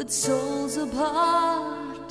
put souls apart.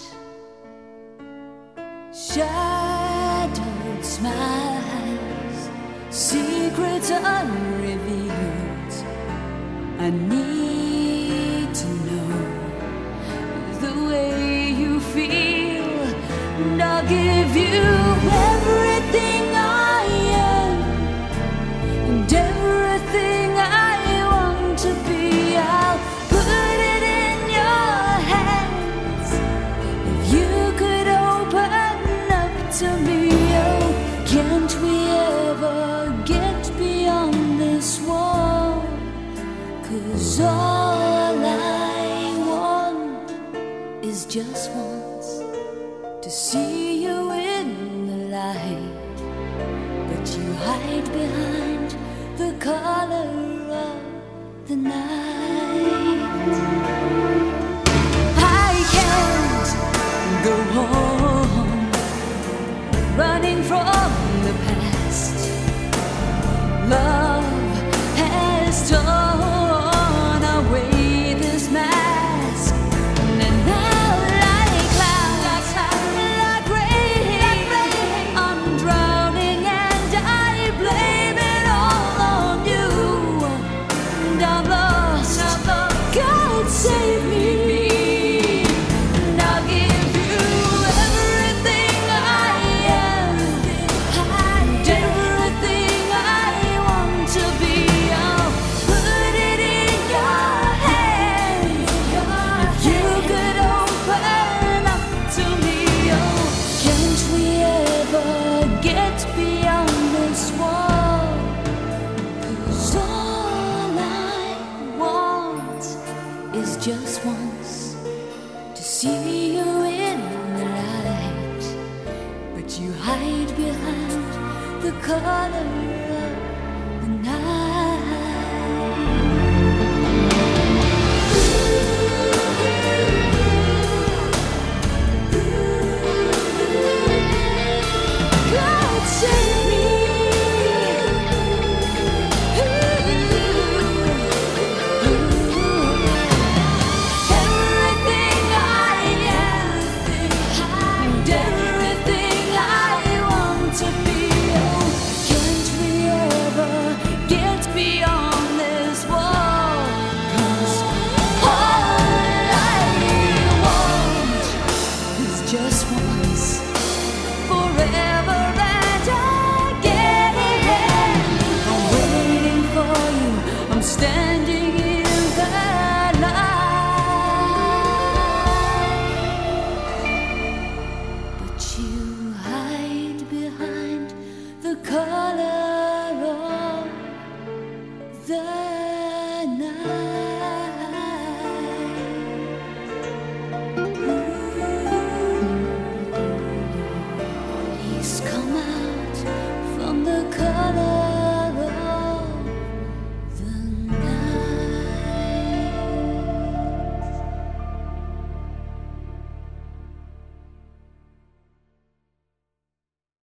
Shadowed smiles, secrets unrevealed. I need to know the way you feel, and I'll give you everything I am and everything I want to be. I'll put it in your hands. If you could open up to me, oh, can't we ever get beyond this wall? 'Cause all I want is just once to see you in the light, but you hide behind the color of the night. I can't go on running from the past. Love has torn away this mask, and now like clouds, like rain, I'm drowning and I blame it all on you. And I'm lost, God save me. And I'll give you everything I am and everything I want to be. I'll put it in your hands. If you could open up to me, oh, can't we ever get beyond this wall? 'Cause all I want is just once to see you in the light, but you hide behind the color